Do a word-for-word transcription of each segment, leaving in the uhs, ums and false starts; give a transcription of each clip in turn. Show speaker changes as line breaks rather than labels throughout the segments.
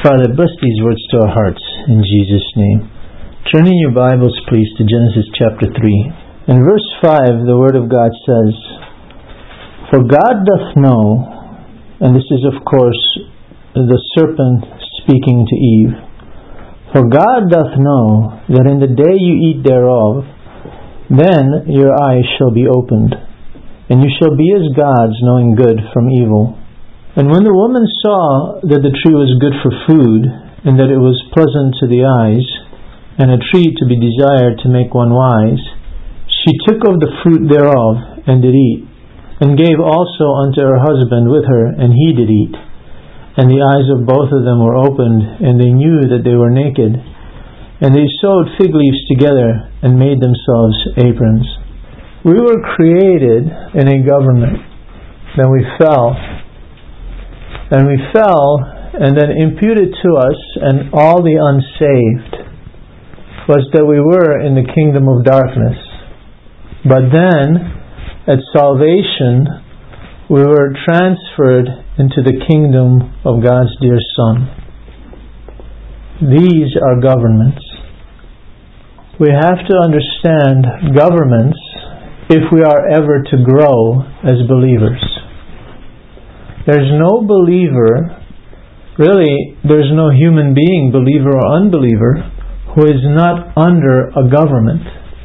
Father, bless these words to our hearts, in Jesus' name. Turn in your Bibles, please, to Genesis chapter three. In verse five, the Word of God says, "For God doth know," and this is, of course, the serpent speaking to Eve, "For God doth know that in the day you eat thereof, then your eyes shall be opened, and you shall be as gods, knowing good from evil. And when the woman saw that the tree was good for food, and that it was pleasant to the eyes, and a tree to be desired to make one wise, she took of the fruit thereof, and did eat, and gave also unto her husband with her, and he did eat. And the eyes of both of them were opened, and they knew that they were naked. And they sewed fig leaves together, and made themselves aprons." We were created in a government. Then we fell. And we fell, and then imputed to us and all the unsaved was that we were in the kingdom of darkness. But then, at salvation, we were transferred into the kingdom of God's dear Son. These are governments. We have to understand governments if we are ever to grow as believers. There's no believer, really, there's no human being, believer or unbeliever, who is not under a government.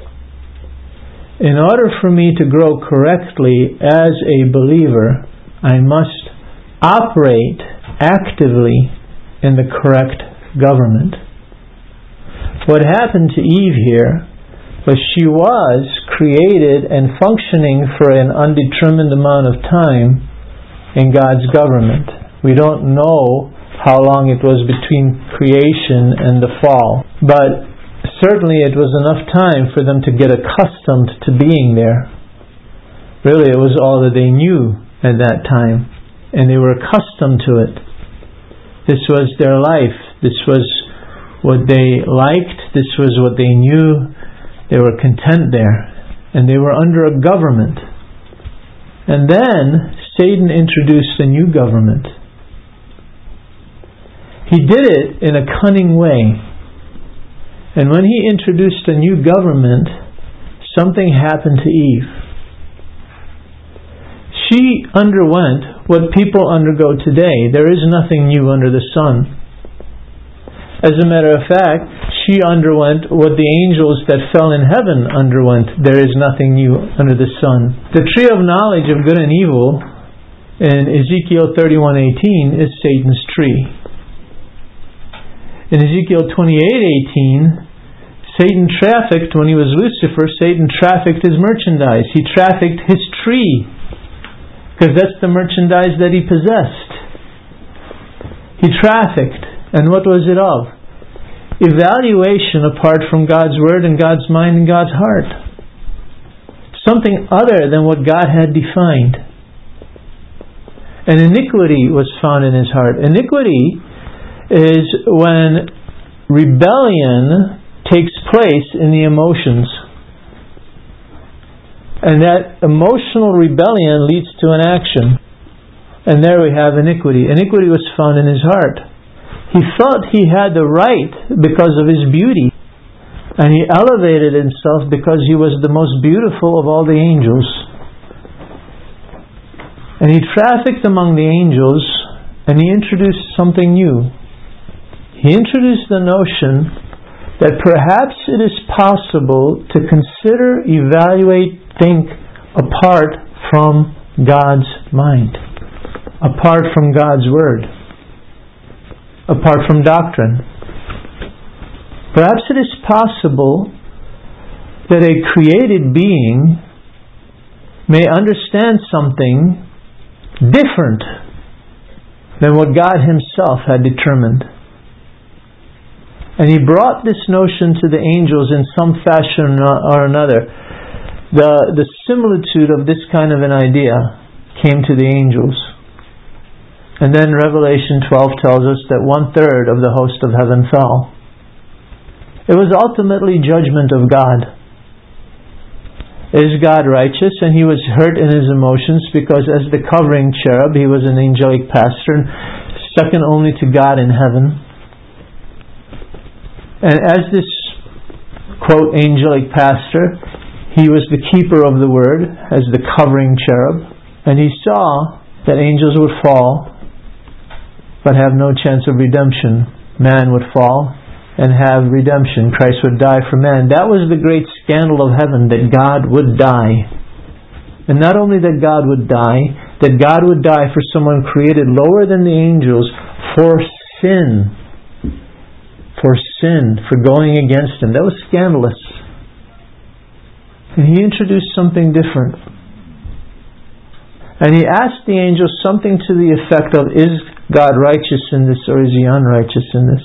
In order for me to grow correctly as a believer, I must operate actively in the correct government. What happened to Eve here was she was created and functioning for an undetermined amount of time in God's government. We don't know how long it was between creation and the fall, but certainly it was enough time for them to get accustomed to being there. Really, it was all that they knew at that time, and they were accustomed to it. This was their life. This was what they liked. This was what they knew. They were content there, and they were under a government. And then Satan introduced a new government. He did it in a cunning way. And when he introduced a new government, something happened to Eve. She underwent what people undergo today. There is nothing new under the sun. As a matter of fact, she underwent what the angels that fell in heaven underwent. There is nothing new under the sun. The tree of knowledge of good and evil in Ezekiel thirty-one eighteen is Satan's tree. In Ezekiel twenty-eight eighteen, Satan trafficked, when he was Lucifer, Satan trafficked his merchandise. He trafficked his tree, because that's the merchandise that he possessed. He trafficked. And what was it of? Evaluation apart from God's Word and God's mind and God's heart. Something other than what God had defined. And iniquity was found in his heart. Iniquity is when rebellion takes place in the emotions. And that emotional rebellion leads to an action. And there we have iniquity. Iniquity was found in his heart. He thought he had the right because of his beauty. And he elevated himself because he was the most beautiful of all the angels. And he trafficked among the angels, and he introduced something new. He introduced the notion that perhaps it is possible to consider, evaluate, think apart from God's mind, apart from God's Word, apart from doctrine. Perhaps it is possible that a created being may understand something different than what God Himself had determined. And He brought this notion to the angels in some fashion or another. The, the similitude of this kind of an idea came to the angels. And then Revelation twelve tells us that one third of the host of heaven fell. It was ultimately judgment of God. Is God righteous? And He was hurt in His emotions because as the covering cherub, He was an angelic pastor, second only to God in heaven. And as this, quote, angelic pastor, he was the keeper of the word as the covering cherub. And he saw that angels would fall but have no chance of redemption. Man would fall and have redemption. Christ would die for man. That was the great scandal of heaven, that God would die. And not only that God would die, that God would die for someone created lower than the angels for sin. For sin, for going against Him. That was scandalous. And He introduced something different. And He asked the angels something to the effect of, is God righteous in this, or is He unrighteous in this?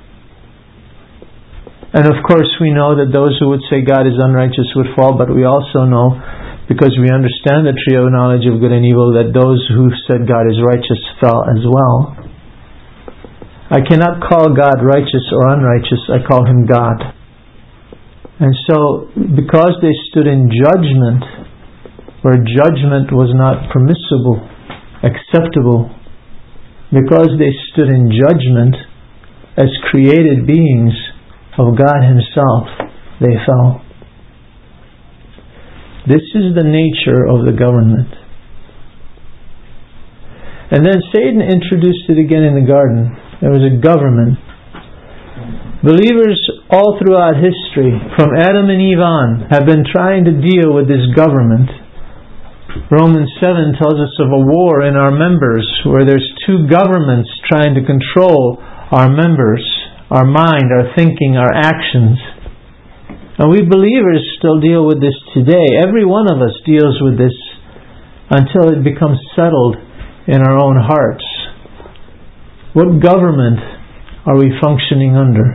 And of course we know that those who would say God is unrighteous would fall, but we also know, because we understand the tree of knowledge of good and evil, that those who said God is righteous fell as well. I cannot call God righteous or unrighteous, I call Him God. And so, because they stood in judgment, where judgment was not permissible, acceptable, because they stood in judgment as created beings of God Himself, they fell. This is the nature of the government. And then Satan introduced it again in the garden. There was a government. Believers all throughout history, from Adam and Eve on, have been trying to deal with this government. Romans seven tells us of a war in our members, where there's two governments trying to control our members, our mind, our thinking, our actions. And we believers still deal with this today. Every one of us deals with this until it becomes settled in our own hearts. What government are we functioning under?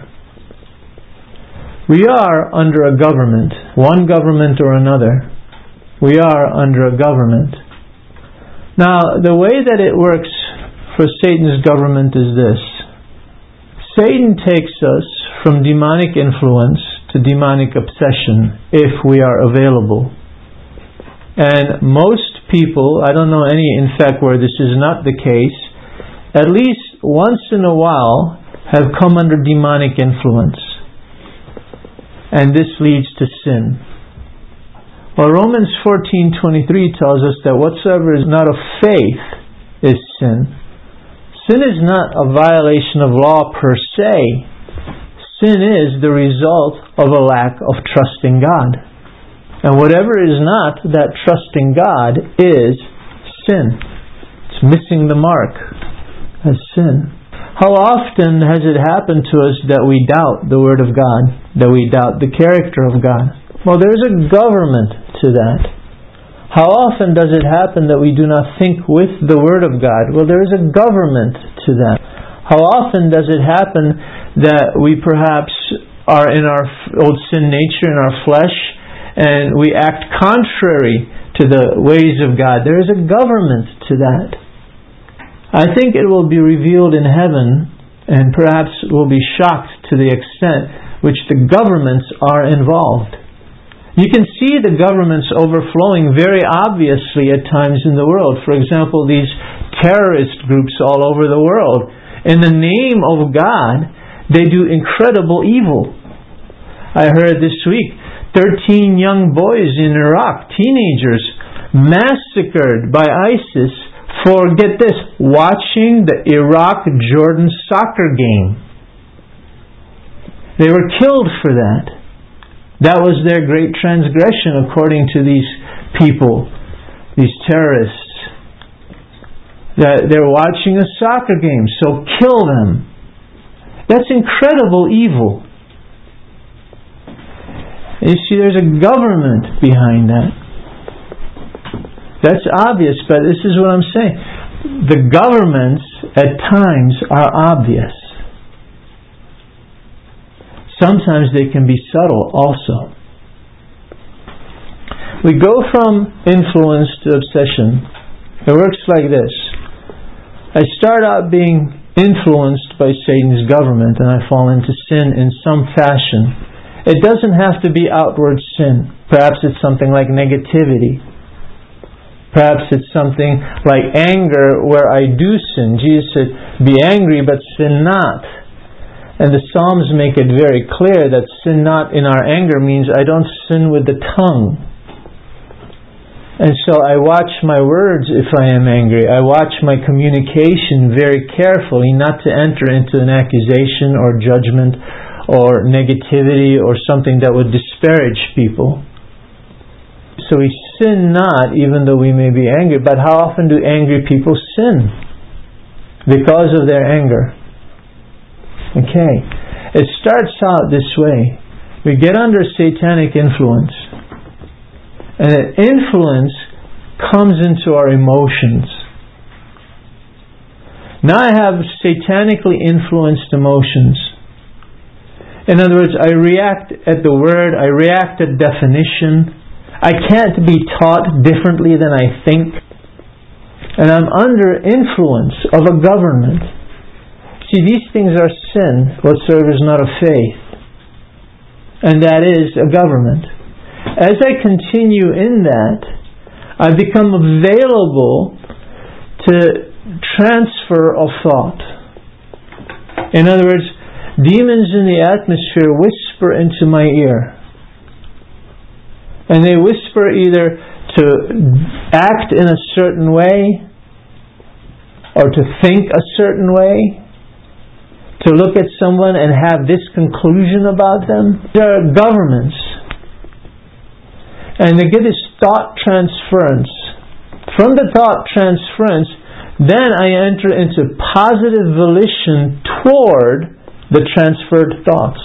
We are under a government, one government or another. We are under a government. Now, the way that it works for Satan's government is this. Satan takes us from demonic influence to demonic obsession, if we are available. And most people, I don't know any, in fact, where this is not the case, at least once in a while have come under demonic influence. And this leads to sin. Well, Romans fourteen twenty-three tells us that whatsoever is not of faith is sin. Sin is not a violation of law per se. Sin is the result of a lack of trust in God. And whatever is not that trust in God is sin. It's missing the mark as sin. How often has it happened to us that we doubt the Word of God, that we doubt the character of God? Well, there's a government to that. How often does it happen that we do not think with the Word of God? Well, there is a government to that. How often does it happen that we perhaps are in our old sin nature, in our flesh, and we act contrary to the ways of God? There is a government to that. I think it will be revealed in heaven, and perhaps will be shocked to the extent which the governments are involved. You can see the governments overflowing very obviously at times in the world. For example, these terrorist groups all over the world. In the name of God, they do incredible evil. I heard this week, thirteen young boys in Iraq, teenagers, massacred by ISIS for, get this, watching the Iraq-Jordan soccer game. They were killed for that. That was their great transgression according to these people, these terrorists. That they're watching a soccer game, so kill them. That's incredible evil. You see, there's a government behind that. That's obvious, but this is what I'm saying. The governments at times are obvious. Sometimes they can be subtle also. We go from influence to obsession. It works like this. I start out being influenced by Satan's government and I fall into sin in some fashion. It doesn't have to be outward sin. Perhaps it's something like negativity. Perhaps it's something like anger where I do sin. Jesus said, be angry but sin not. And the Psalms make it very clear that sin not in our anger means I don't sin with the tongue. And so I watch my words if I am angry. I watch my communication very carefully not to enter into an accusation or judgment or negativity or something that would disparage people. So we sin not even though we may be angry. But how often do angry people sin? Because of their anger. Okay. It starts out this way. We get under satanic influence. And that influence comes into our emotions. Now I have satanically influenced emotions. In other words, I react at the word, I react at definition. I can't be taught differently than I think. And I'm under influence of a government. See, these things are sin, whatsoever is not of faith. And that is a government. As I continue in that, I become available to transfer of thought. In other words, demons in the atmosphere whisper into my ear. And they whisper either to act in a certain way, or to think a certain way, to look at someone and have this conclusion about them. There are governments. And they get this thought transference. From the thought transference, then I enter into positive volition toward the transferred thoughts.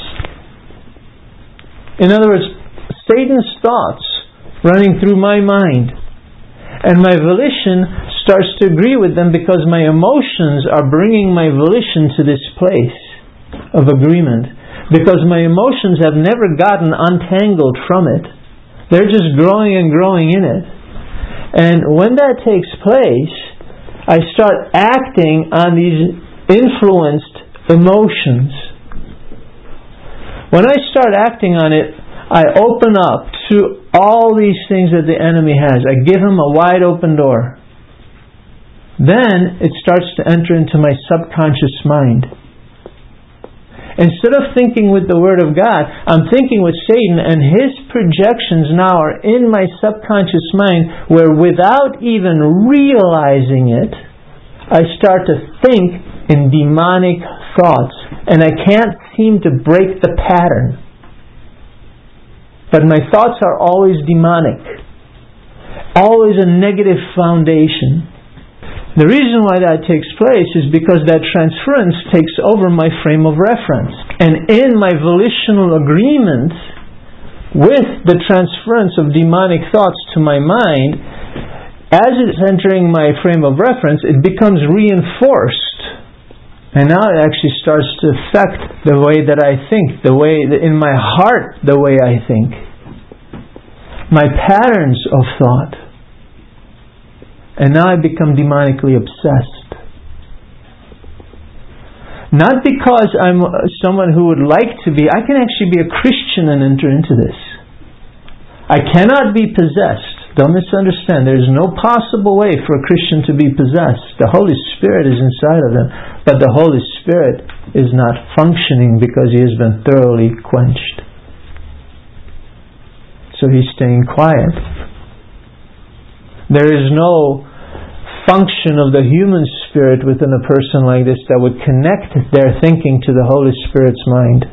In other words, Satan's thoughts running through my mind, and my volition starts to agree with them because my emotions are bringing my volition to this place of agreement. Because my emotions have never gotten untangled from it. They're just growing and growing in it. And when that takes place, I start acting on these influenced emotions. When I start acting on it, I open up to all these things that the enemy has. I give him a wide open door. Then it starts to enter into my subconscious mind. Instead of thinking with the Word of God, I'm thinking with Satan, and his projections now are in my subconscious mind, where without even realizing it, I start to think in demonic thoughts, and I can't seem to break the pattern. But my thoughts are always demonic, always a negative foundation. The reason why that takes place is because that transference takes over my frame of reference. And in my volitional agreement with the transference of demonic thoughts to my mind, as it's entering my frame of reference, it becomes reinforced. And now it actually starts to affect the way that I think, the way in my heart, the way I think. My patterns of thought. And now I become demonically obsessed. Not because I'm someone who would like to be. I can actually be a Christian and enter into this. I cannot be possessed. Don't misunderstand. There is no possible way for a Christian to be possessed. The Holy Spirit is inside of them. But the Holy Spirit is not functioning because He has been thoroughly quenched. So He's staying quiet. There is no function of the human spirit within a person like this that would connect their thinking to the Holy Spirit's mind.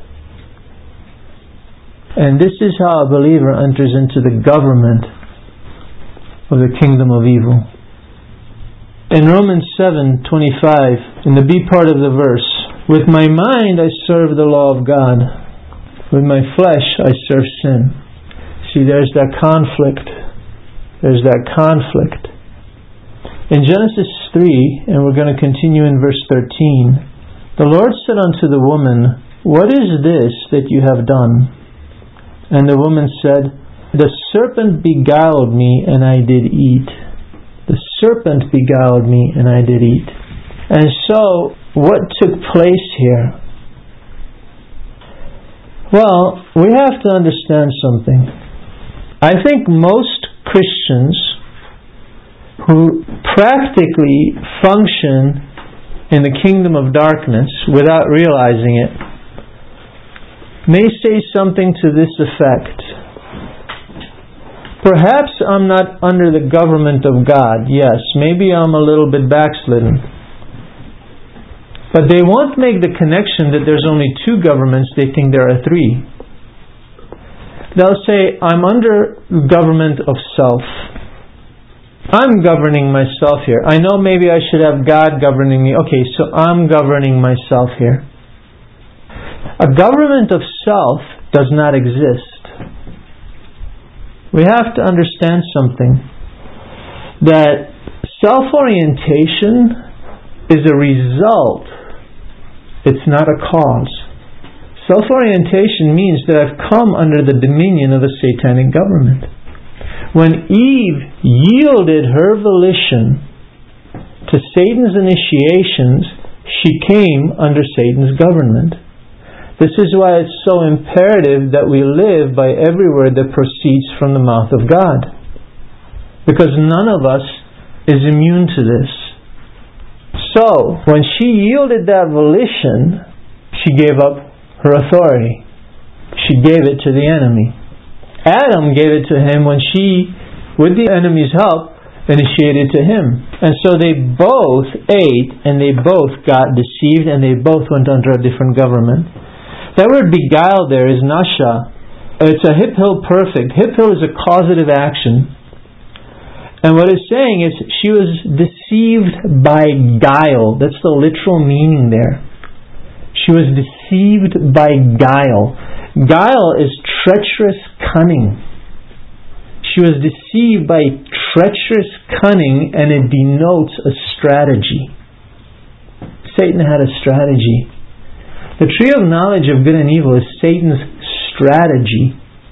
And this is how a believer enters into the government of the kingdom of evil. In Romans seven twenty-five, in the B part of the verse, with my mind I serve the law of God, with my flesh I serve sin. See, there's that conflict. There's that conflict. In Genesis three, and we're going to continue in verse thirteen, the Lord said unto the woman, what is this that you have done? And the woman said, the serpent beguiled me, and I did eat. The serpent beguiled me, and I did eat. And so, what took place here? Well, we have to understand something. I think most Christians who practically function in the kingdom of darkness without realizing it may say something to this effect. Perhaps I'm not under the government of God. Yes, maybe I'm a little bit backslidden. But they won't make the connection that there's only two governments. They think there are three. They'll say, I'm under government of self. I'm governing myself here. I know maybe I should have God governing me. Okay, so I'm governing myself here. A government of self does not exist. We have to understand something. That self-orientation is a result. It's not a cause. Self-orientation means that I've come under the dominion of a satanic government. When Eve yielded her volition to Satan's initiations, she came under Satan's government. This is why it's so imperative that we live by every word that proceeds from the mouth of God. Because none of us is immune to this. So, when she yielded that volition, she gave up her authority. She gave it to the enemy. Adam gave it to him when she, with the enemy's help, initiated to him. And so they both ate and they both got deceived and they both went under a different government. That word beguile there is nasha. It's a hip hill perfect. Hip hill is a causative action. And what it's saying is she was deceived by guile. That's the literal meaning there. She was deceived by guile. Guile is treacherous cunning. She was deceived by treacherous cunning, and it denotes a strategy. Satan had a strategy. The tree of knowledge of good and evil is Satan's strategy.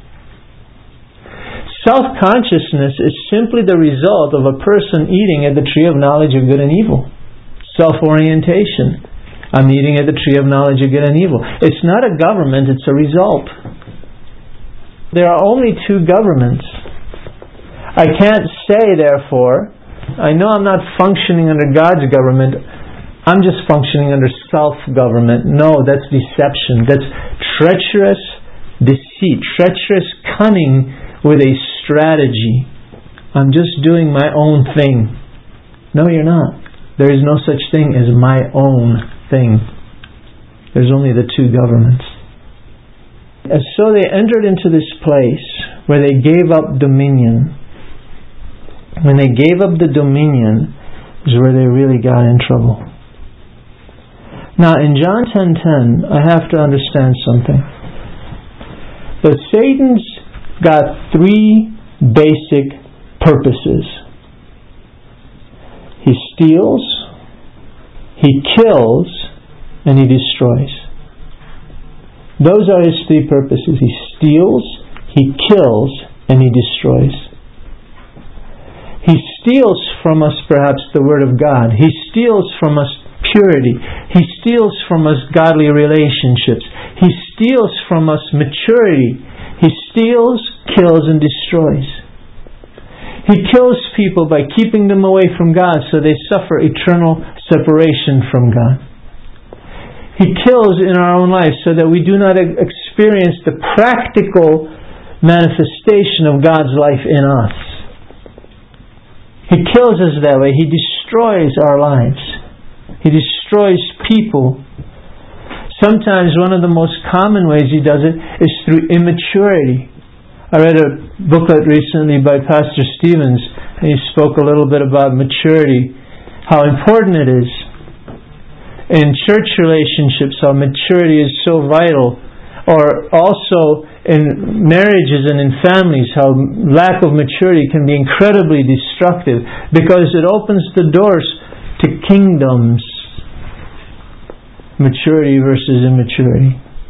Self-consciousness is simply the result of a person eating at the tree of knowledge of good and evil. Self-orientation. I'm eating at the tree of knowledge of good and evil. It's not a government, it's a result. There are only two governments. I can't say, therefore, I know I'm not functioning under God's government, I'm just functioning under self-government. No, that's deception. That's treacherous deceit, treacherous cunning with a strategy. I'm just doing my own thing. No, you're not. There is no such thing as my own thing. There's only the two governments. And so they entered into this place where they gave up dominion. When they gave up the dominion is where they really got in trouble. Now in John ten ten, I have to understand something. That Satan's got three basic purposes. He steals, he kills, and he destroys. Those are his three purposes. He steals, he kills, and he destroys. He steals from us perhaps the Word of God. He steals from us purity. He steals from us godly relationships. He steals from us maturity. He steals, kills, and destroys. He kills people by keeping them away from God so they suffer eternal separation from God. He kills in our own life so that we do not experience the practical manifestation of God's life in us. He kills us that way. He destroys our lives. He destroys people. Sometimes one of the most common ways he does it is through immaturity. I read a booklet recently by Pastor Stevens, and he spoke a little bit about maturity, how important it is. In church relationships, how maturity is so vital. Or also in marriages and in families, how lack of maturity can be incredibly destructive because it opens the doors to kingdoms. Maturity versus immaturity.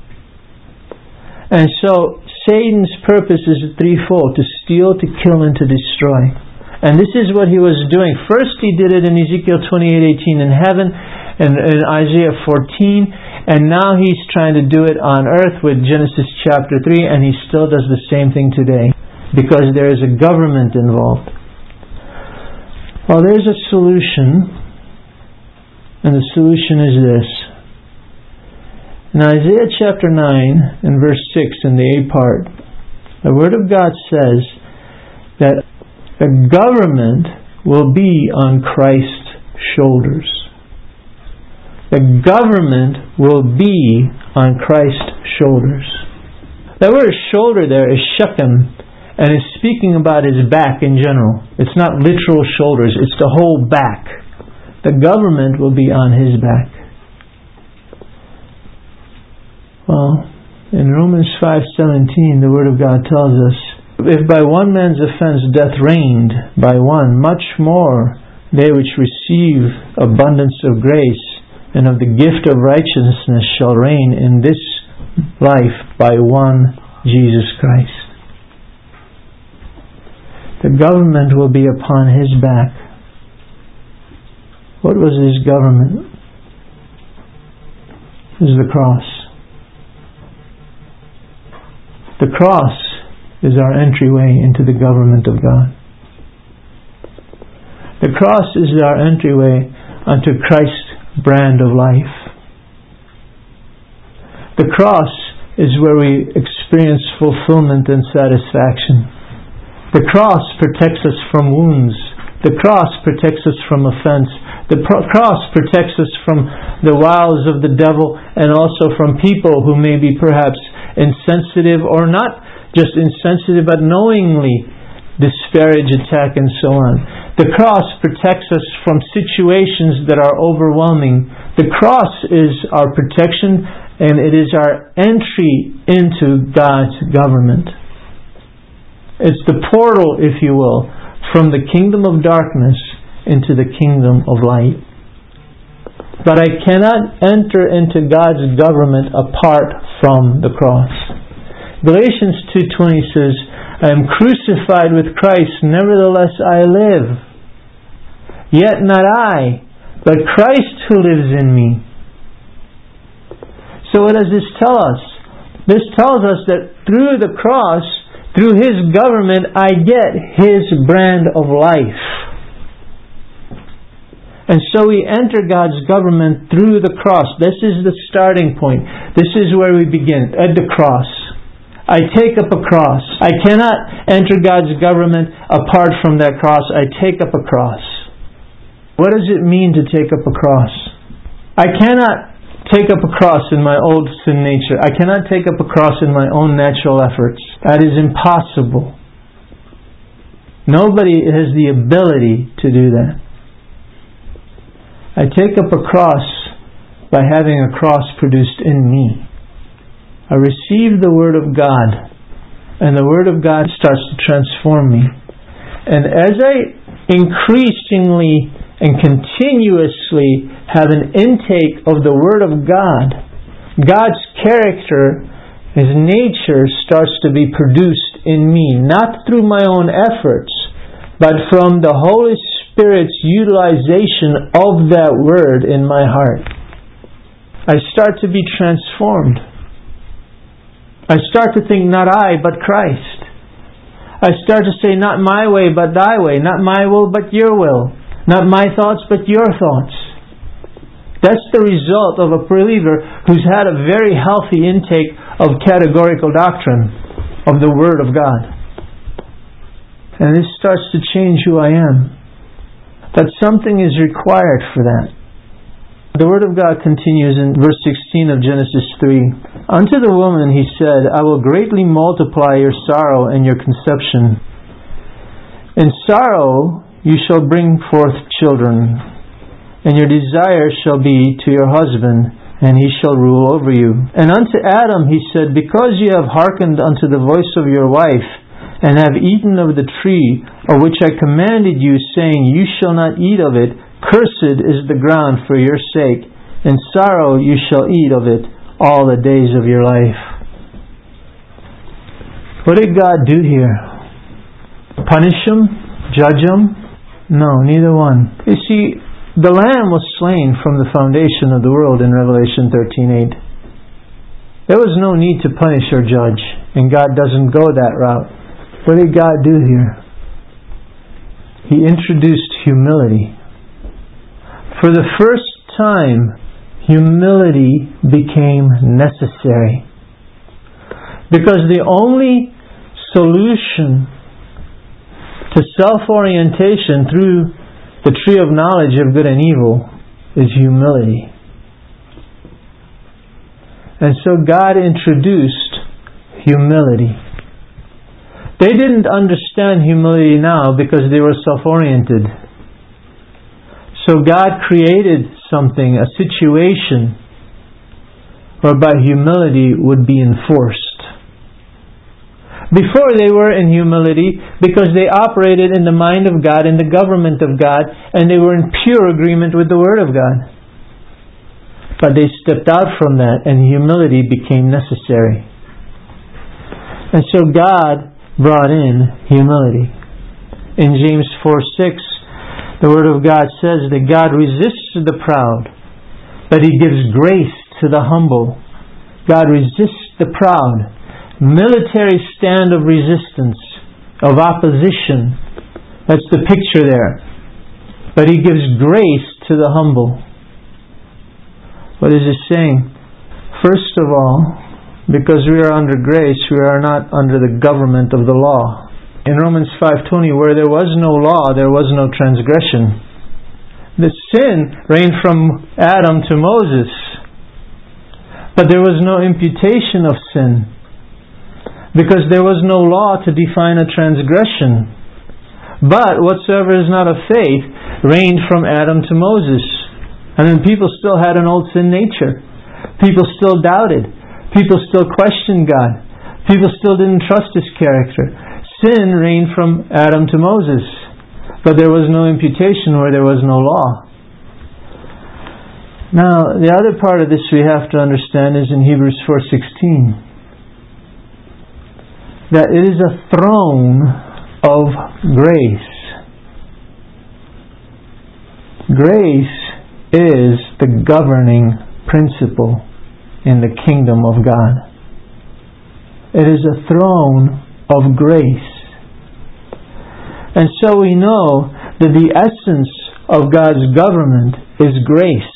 And so Satan's purpose is threefold: to steal, to kill, and to destroy. And this is what he was doing. First he did it in Ezekiel twenty-eight eighteen in heaven, and in Isaiah fourteen, and now he's trying to do it on earth with Genesis chapter three, and he still does the same thing today because there is a government involved. Well, there's a solution, and the solution is this. In Isaiah chapter nine and verse six in the A part, the Word of God says that the government will be on Christ's shoulders. The government will be on Christ's shoulders. That word shoulder there is Shechem, and is speaking about his back in general. It's not literal shoulders, it's the whole back. The government will be on his back. Well, in Romans five seventeen, the Word of God tells us, if by one man's offense death reigned by one, much more they which receive abundance of grace and of the gift of righteousness shall reign in this life by one Jesus Christ. The government will be upon his back. What was his government? It was the cross. The cross is our entryway into the government of God. The cross is our entryway unto Christ's brand of life. The cross is where we experience fulfillment and satisfaction. The cross protects us from wounds. The cross protects us from offense. The pro- cross protects us from the wiles of the devil, and also from people who may be perhaps insensitive, or not just insensitive, but knowingly disparage, attack, and so on. The cross protects us from situations that are overwhelming. The cross is our protection, and it is our entry into God's government. It's the portal, if you will, from the kingdom of darkness into the kingdom of light. But I cannot enter into God's government apart from the cross. Galatians two twenty says, I am crucified with Christ, nevertheless I live. Yet not I, but Christ who lives in me. So what does this tell us? This tells us that through the cross, through His government, I get His brand of life. And so we enter God's government through the cross. This is the starting point. This is where we begin, at the cross. I take up a cross. I cannot enter God's government apart from that cross. I take up a cross. What does it mean to take up a cross? I cannot take up a cross in my old sin nature. I cannot take up a cross in my own natural efforts. That is impossible. Nobody has the ability to do that. I take up a cross by having a cross produced in me. I receive the Word of God, and the Word of God starts to transform me. And as I increasingly and continuously have an intake of the Word of God, God's character, His nature starts to be produced in me, not through my own efforts, but from the Holy Spirit's utilization of that Word in my heart. I start to be transformed. I start to think not I, but Christ. I start to say not my way, but Thy way. Not my will, but Your will. Not my thoughts, but Your thoughts. That's the result of a believer who's had a very healthy intake of categorical doctrine of the Word of God. And this starts to change who I am. But something is required for that. The Word of God continues in verse sixteen of Genesis three. Unto the woman He said, I will greatly multiply your sorrow and your conception. In sorrow you shall bring forth children, and your desire shall be to your husband, and he shall rule over you. And unto Adam He said, because you have hearkened unto the voice of your wife, and have eaten of the tree of which I commanded you, saying, you shall not eat of it, cursed is the ground for your sake. In sorrow you shall eat of it all the days of your life. What did God do here? Punish him? Judge him? No, neither one. You see, the Lamb was slain from the foundation of the world in Revelation thirteen eight. There was no need to punish or judge, and God doesn't go that route. What did God do here? He introduced humility. For the first time, humility became necessary. Because the only solution to self-orientation through the tree of knowledge of good and evil is humility. And so God introduced humility. They didn't understand humility now because they were self-oriented. So God created something, a situation, whereby humility would be enforced. Before they were in humility because they operated in the mind of God, in the government of God, and they were in pure agreement with the Word of God. But they stepped out from that and humility became necessary. And so God brought in humility. In James four six, the Word of God says that God resists the proud, but He gives grace to the humble. God resists the proud. Military stand of resistance, of opposition. That's the picture there. But He gives grace to the humble. What is it saying? First of all, because we are under grace, we are not under the government of the law. In Romans five twenty, where there was no law, there was no transgression. The sin reigned from Adam to Moses, but there was no imputation of sin, because there was no law to define a transgression. But whatsoever is not of faith reigned from Adam to Moses. And then people still had an old sin nature. People still doubted. People still questioned God. People still didn't trust His character. Sin reigned from Adam to Moses. But there was no imputation where there was no law. Now, the other part of this we have to understand is in Hebrews four sixteen. That it is a throne of grace. Grace is the governing principle in the kingdom of God. It is a throne of grace. And so we know that the essence of God's government is grace.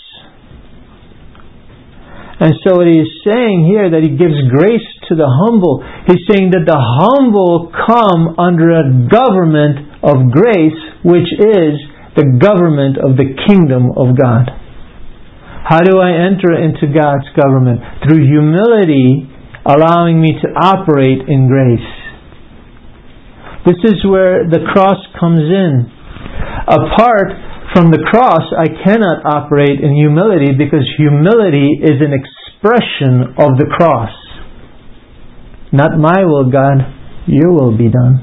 And so what He is saying here, that He gives grace to the humble, He's saying that the humble come under a government of grace, which is the government of the kingdom of God. How do I enter into God's government? Through humility, allowing me to operate in grace. This is where the cross comes in. Apart from the cross, I cannot operate in humility, because humility is an expression of the cross. Not my will, God, your will be done.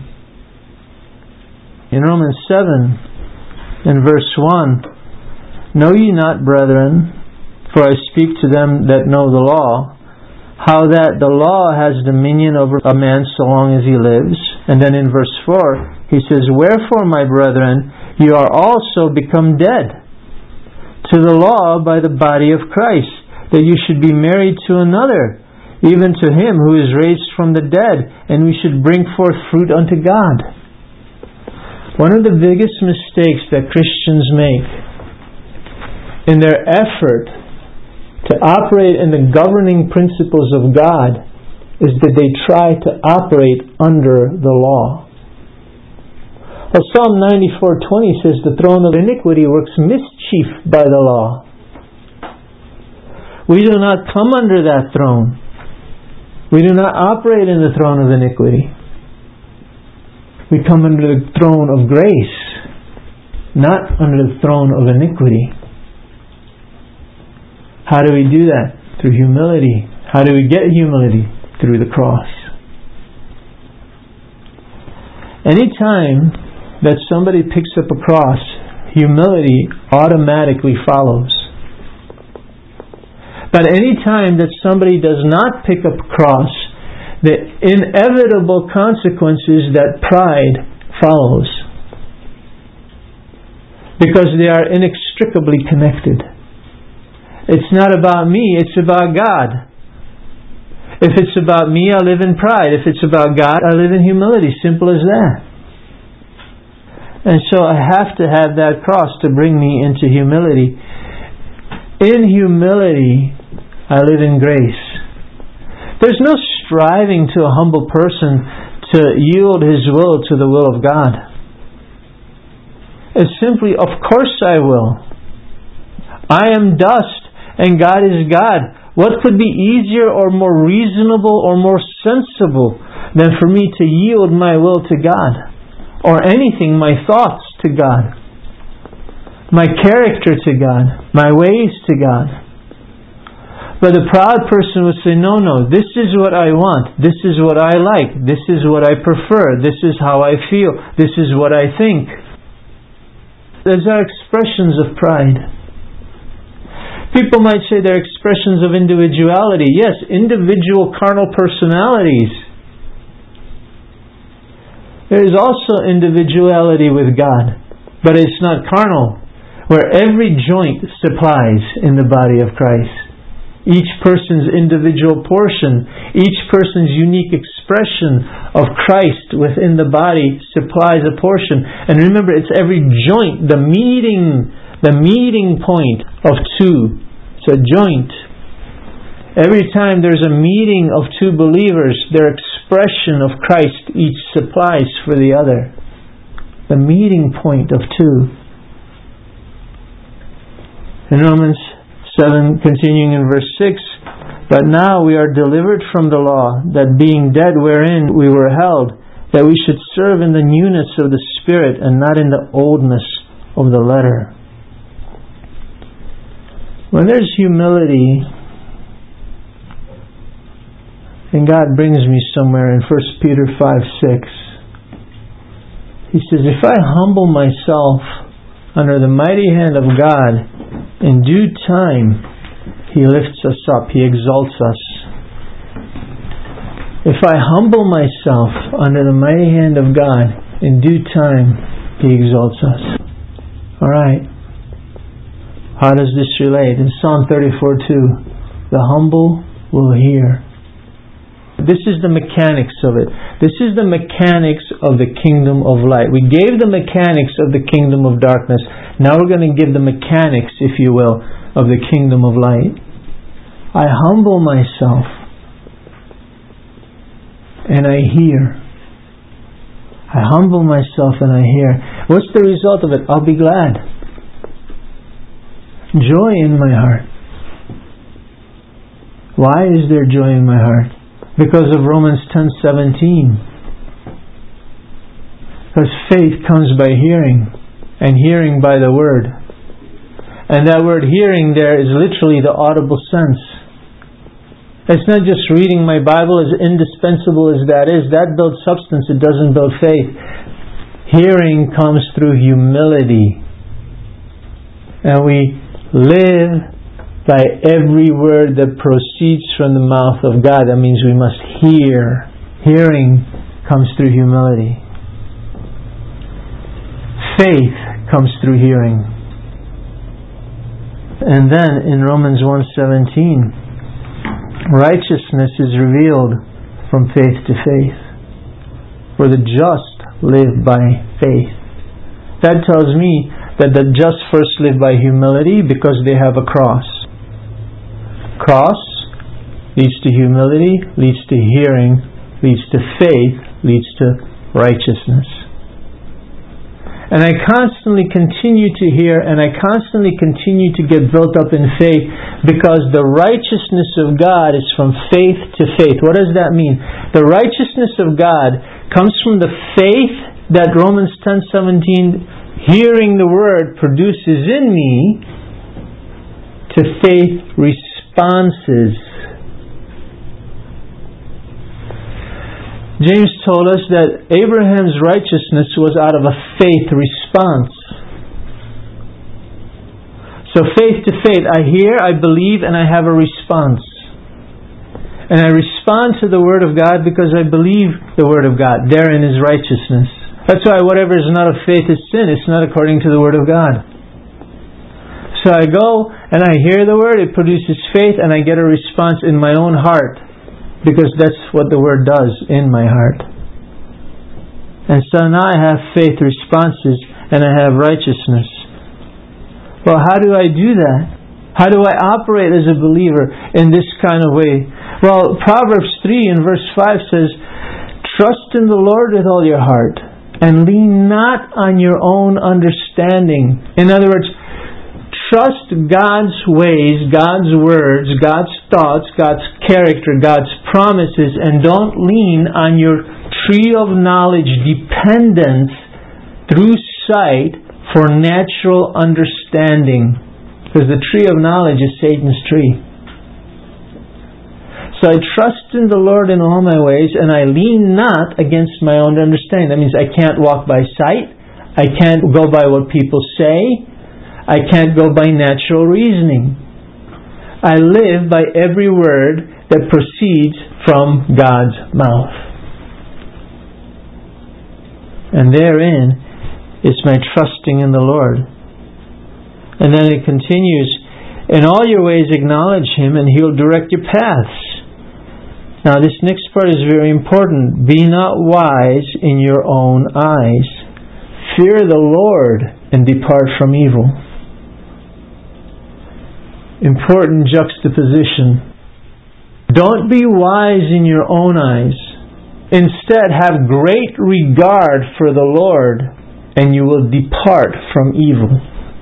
In Romans seven, in verse one, know ye not, brethren, for I speak to them that know the law, how that the law has dominion over a man so long as he lives. And then in verse four, he says, wherefore, my brethren, you are also become dead to the law by the body of Christ, that you should be married to another, even to Him who is raised from the dead, and we should bring forth fruit unto God. One of the biggest mistakes that Christians make in their effort to operate in the governing principles of God is that they try to operate under the law. Well, Psalm ninety-four twenty says the throne of iniquity works mischief by the law. We do not come under that throne. We do not operate in the throne of iniquity. We come under the throne of grace, not under the throne of iniquity. How do we do that? Through humility. How do we get humility? Through the cross. Anytime that somebody picks up a cross, humility automatically follows. But any time that somebody does not pick up a cross, the inevitable consequences that pride follows. Because they are inextricably connected. It's not about me, it's about God. If it's about me, I live in pride. If it's about God, I live in humility. Simple as that. And so I have to have that cross to bring me into humility. In humility, I live in grace. There's no striving to a humble person to yield his will to the will of God. It's simply, of course I will. I am dust and God is God. What could be easier or more reasonable or more sensible than for me to yield my will to God? Or anything, my thoughts to God, my character to God, my ways to God. But the proud person would say, no, no, this is what I want. This is what I like. This is what I prefer. This is how I feel. This is what I think. Those are expressions of pride. People might say they're expressions of individuality. Yes, individual carnal personalities. There is also individuality with God, but it's not carnal, where every joint supplies in the body of Christ. Each person's individual portion, each person's unique expression of Christ within the body supplies a portion. And remember, it's every joint, the meeting, the meeting point of two. It's a joint. Every time there's a meeting of two believers, their expression of Christ each supplies for the other. The meeting point of two. In Romans seven, continuing in verse six, but now we are delivered from the law, that being dead wherein we were held, that we should serve in the newness of the Spirit and not in the oldness of the letter. When there's humility, and God brings me somewhere in First Peter five six, He says, if I humble myself under the mighty hand of God, in due time He lifts us up, He exalts us. If I humble myself under the mighty hand of God, in due time He exalts us. Alright. How does this relate? In Psalm thirty-four two, the humble will hear. This is the mechanics of it. This is the mechanics of the kingdom of light. We gave the mechanics of the kingdom of darkness. Now we're going to give the mechanics, if you will, of the kingdom of light. I humble myself and I hear. I humble myself and I hear. What's the result of it? I'll be glad. Joy in my heart. Why is there joy in my heart? Because of Romans ten seventeen. Because faith comes by hearing, and hearing by the word. And that word hearing there is literally the audible sense. It's not just reading my Bible, as indispensable as that is. That builds substance, it doesn't build faith. Hearing comes through humility. And we live by every word that proceeds from the mouth of God. That means we must hear. Hearing comes through humility. Faith comes through hearing. And then in Romans one seventeen, righteousness is revealed from faith to faith. For the just live by faith. That tells me that the just first live by humility because they have a cross. Cross leads to humility, leads to hearing, leads to faith, leads to righteousness. And I constantly continue to hear and I constantly continue to get built up in faith because the righteousness of God is from faith to faith. What does that mean? The righteousness of God comes from the faith that Romans ten seventeen, hearing the word, produces in me, to faith responses. James told us that Abraham's righteousness was out of a faith response. So faith to faith, I hear, I believe, and I have a response. And I respond to the Word of God because I believe the Word of God. Therein is righteousness. That's why whatever is not of faith is sin. It's not according to the Word of God. So I go and I hear the Word, it produces faith, and I get a response in my own heart. Because that's what the Word does in my heart. And so now I have faith responses and I have righteousness. Well, how do I do that? How do I operate as a believer in this kind of way? Well, Proverbs three in verse five says, "Trust in the Lord with all your heart, and lean not on your own understanding." In other words, trust God's ways, God's words, God's thoughts, God's character, God's promises, and don't lean on your tree of knowledge dependence through sight for natural understanding. Because the tree of knowledge is Satan's tree. So I trust in the Lord in all my ways, and I lean not against my own understanding. That means I can't walk by sight. I can't go by what people say. I can't go by natural reasoning. I live by every word that proceeds from God's mouth. And therein is my trusting in the Lord. And then it continues, "In all your ways acknowledge Him, and He will direct your paths." Now this next part is very important. "Be not wise in your own eyes. Fear the Lord, and depart from evil." Important juxtaposition. Don't be wise in your own eyes. Instead, have great regard for the Lord, and you will depart from evil.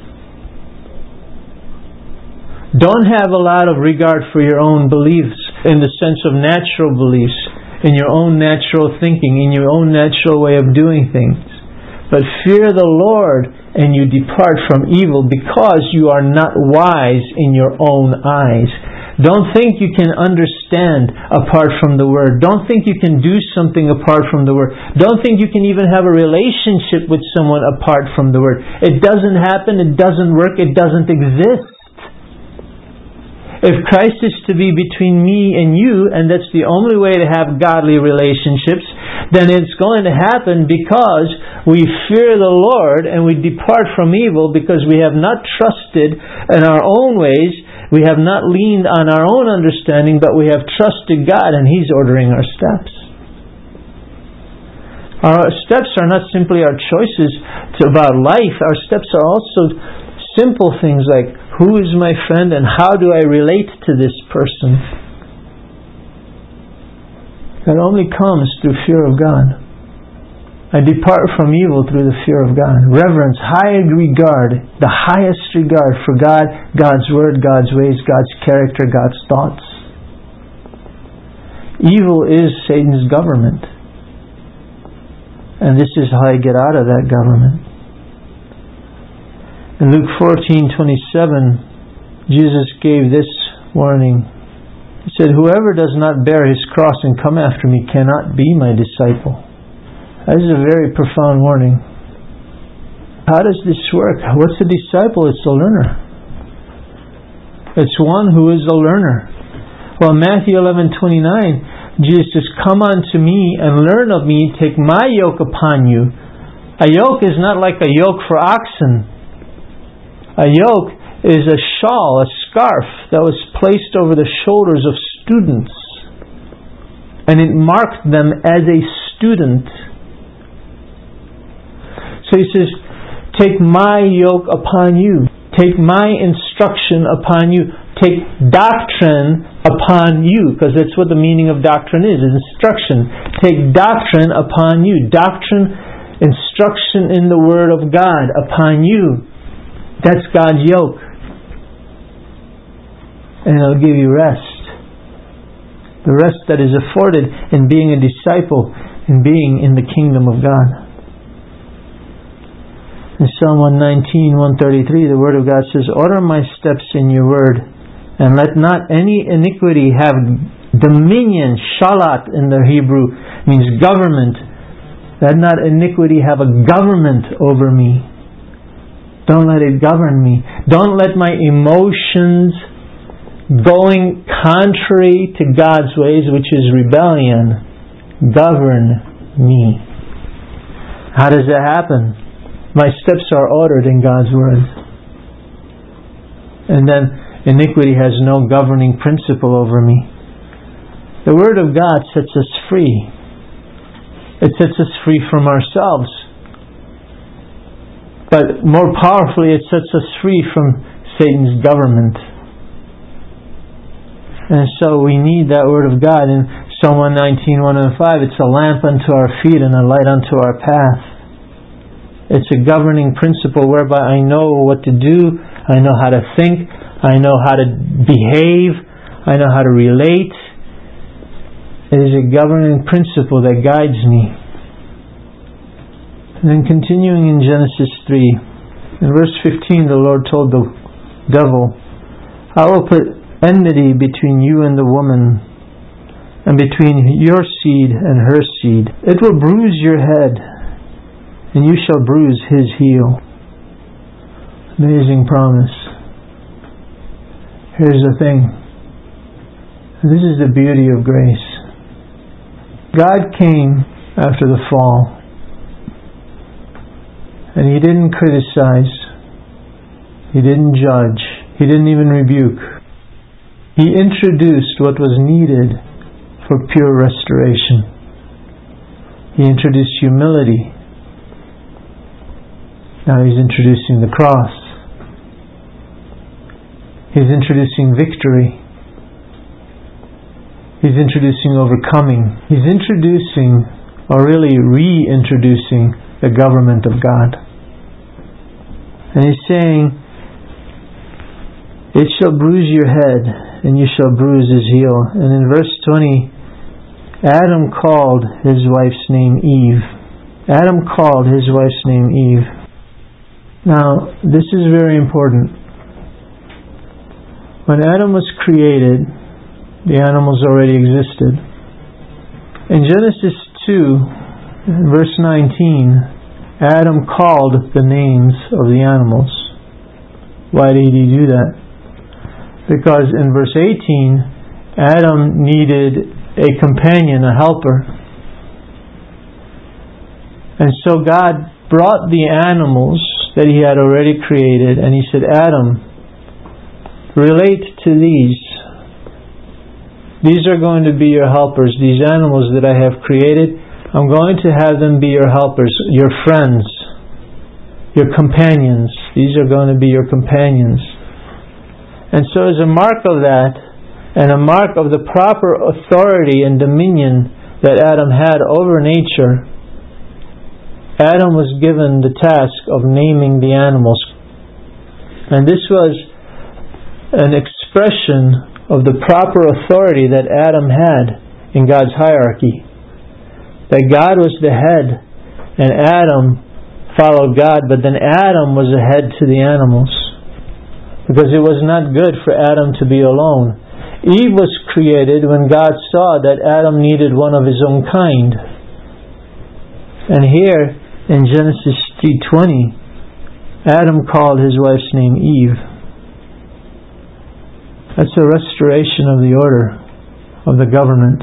Don't have a lot of regard for your own beliefs in the sense of natural beliefs, in your own natural thinking, in your own natural way of doing things. But fear the Lord, and you depart from evil, because you are not wise in your own eyes. Don't think you can understand apart from the Word. Don't think you can do something apart from the Word. Don't think you can even have a relationship with someone apart from the Word. It doesn't happen, it doesn't work, it doesn't exist. If Christ is to be between me and you, and that's the only way to have godly relationships, then it's going to happen because we fear the Lord and we depart from evil, because we have not trusted in our own ways, we have not leaned on our own understanding, but we have trusted God, and He's ordering our steps. Our steps are not simply our choices about life. Our steps are also simple things like, who is my friend and how do I relate to this person? That only comes through fear of God. I depart from evil through the fear of God. Reverence, high regard, the highest regard for God, God's Word, God's ways, God's character, God's thoughts. Evil is Satan's government. And this is how I get out of that government. In Luke fourteen twenty-seven, Jesus gave this warning. He said, "Whoever does not bear his cross and come after me cannot be my disciple." That is a very profound warning. How does this work? What's a disciple? It's a learner. It's one who is a learner. Well, Matthew eleven twenty-nine, Jesus says, "Come unto me and learn of me, take my yoke upon you." A yoke is not like a yoke for oxen. A yoke is a shawl, a scarf that was placed over the shoulders of students, and it marked them as a student. So He says, "Take my yoke upon you. Take my instruction upon you. Take doctrine upon you," because that's what the meaning of doctrine is, instruction. Take doctrine upon you. Doctrine, instruction in the Word of God upon you. That's God's yoke. And it'll give you rest. The rest that is afforded in being a disciple, in being in the kingdom of God. In Psalm one nineteen, one thirty-three, the Word of God says, "Order my steps in your word, and let not any iniquity have dominion." Shalat in the Hebrew means government. Let not iniquity have a government over me. Don't let it govern me. Don't let my emotions going contrary to God's ways, which is rebellion, govern me. How does that happen? My steps are ordered in God's Word. And then iniquity has no governing principle over me. The Word of God sets us free. It sets us free from ourselves. But more powerfully, it sets us free from Satan's government. And so we need that Word of God. In Psalm one nineteen, one and five, it's a lamp unto our feet and a light unto our path. It's a governing principle whereby I know what to do, I know how to think, I know how to behave, I know how to relate. It is a governing principle that guides me. And then continuing in Genesis three, in verse fifteen, the Lord told the devil, I will put enmity between you and the woman, and between your seed and her seed. It will bruise your head, and you shall bruise his heel. Amazing promise. Here's the thing. This is the beauty of grace. God came after the fall, and He didn't criticize, He didn't judge, He didn't even rebuke. He introduced what was needed for pure restoration. He introduced humility. Now He's introducing the cross. He's introducing victory. He's introducing overcoming. He's introducing, or really reintroducing, the government of God. And He's saying, it shall bruise your head, and you shall bruise his heel. And in verse twenty, Adam called his wife's name Eve. Adam called his wife's name Eve. Now, this is very important. When Adam was created, the animals already existed. In Genesis two, verse nineteen, Adam called the names of the animals. Why did he do that? Because in verse eighteen, Adam needed a companion, a helper. And so God brought the animals that He had already created, and He said, Adam, relate to these. These are going to be your helpers. These animals that I have created, I'm going to have them be your helpers, your friends, your companions. These are going to be your companions. And so as a mark of that, and a mark of the proper authority and dominion that Adam had over nature, Adam was given the task of naming the animals. And this was an expression of the proper authority that Adam had in God's hierarchy. That God was the head, and Adam followed God, but then Adam was the head to the animals. Because it was not good for Adam to be alone. Eve was created when God saw that Adam needed one of his own kind. And here in Genesis three twenty, Adam called his wife's name Eve. That's a restoration of the order of the government.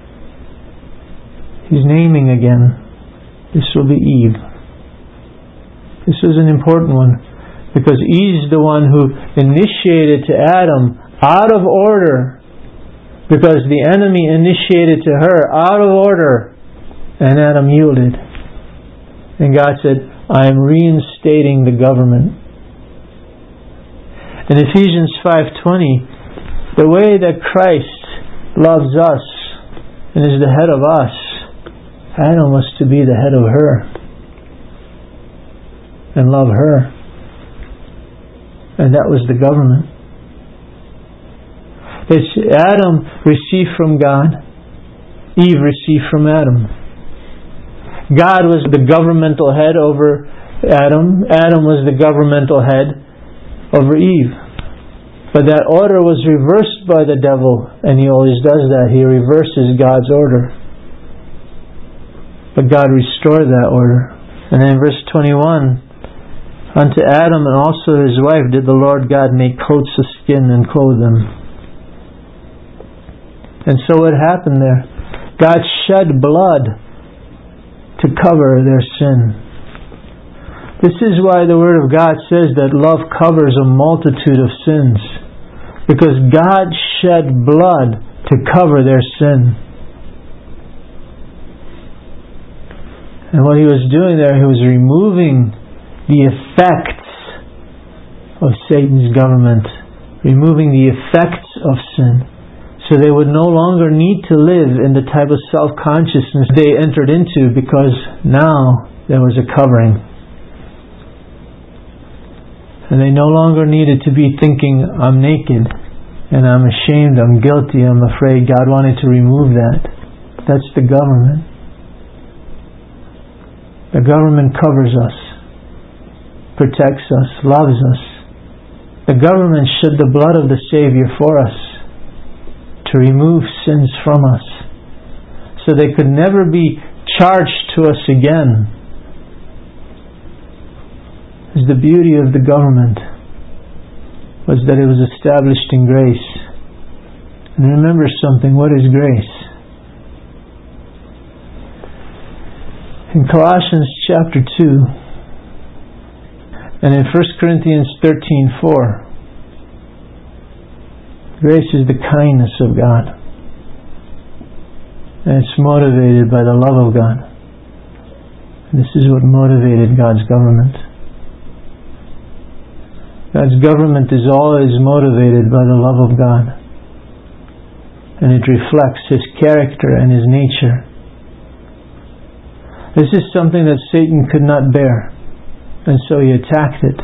He's naming again. This will be Eve. This is an important one, because Eve's the one who initiated to Adam out of order, because the enemy initiated to her out of order, and Adam yielded. And God said, I am reinstating the government. In Ephesians five twenty, the way that Christ loves us and is the head of us, Adam was to be the head of her and love her. And that was the government. It's Adam received from God, Eve received from Adam. God was the governmental head over Adam, Adam was the governmental head over Eve. But that order was reversed by the devil, and he always does that. He reverses God's order. But God restored that order. And then in verse twenty-one, unto Adam and also his wife did the Lord God make coats of skin and clothe them. And so what happened there? God shed blood to cover their sin. This is why the Word of God says that love covers a multitude of sins. Because God shed blood to cover their sin. And what He was doing there, He was removing the effects of Satan's government, removing the effects of sin. So they would no longer need to live in the type of self-consciousness they entered into, because now there was a covering. And they no longer needed to be thinking, I'm naked, and I'm ashamed, I'm guilty, I'm afraid. God wanted to remove that. That's the government. The government covers us, protects us, loves us. The government shed the blood of the Savior for us, to remove sins from us, so they could never be charged to us again. As the beauty of the government was that it was established in grace. And remember something, what is grace? In Colossians chapter two and in First Corinthians thirteen four, grace is the kindness of God, and it's motivated by the love of God. And this is what motivated God's government. God's government is always motivated by the love of God, and it reflects His character and His nature. This is something that Satan could not bear, and so he attacked it.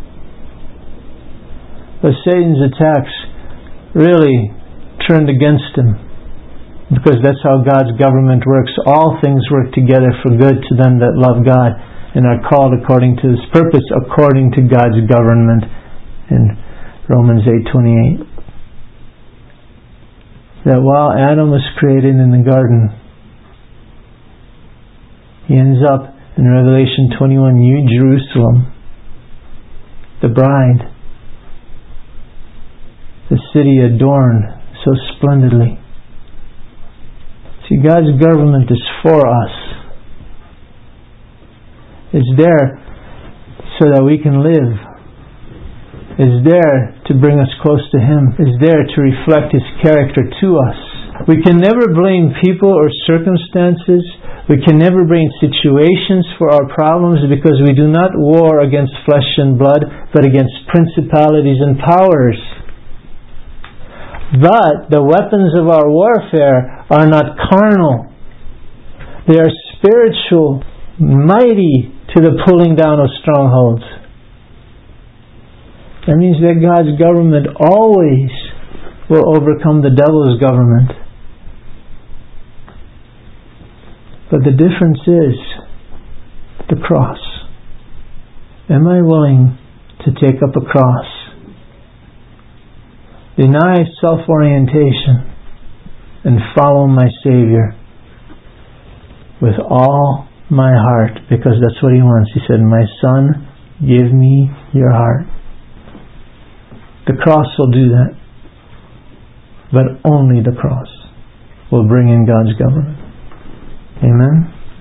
But Satan's attacks really turned against him, because that's how God's government works. All things work together for good to them that love God and are called according to His purpose, according to God's government, in Romans eight twenty-eight. That while Adam was created in the garden, he ends up in Revelation twenty-one, New Jerusalem, the bride, the city adorned so splendidly. See, God's government is for us. It's there so that we can live. It's there to bring us close to Him. It's there to reflect His character to us. We can never blame people or circumstances. We can never blame situations for our problems, because we do not war against flesh and blood, but against principalities and powers. But the weapons of our warfare are not carnal. They are spiritual, mighty to the pulling down of strongholds. That means that God's government always will overcome the devil's government. But the difference is the cross. Am I willing to take up a cross? Deny self-orientation and follow my Savior with all my heart, because that's what He wants. He said, my son, give me your heart. The cross will do that, but only the cross will bring in God's government. Amen.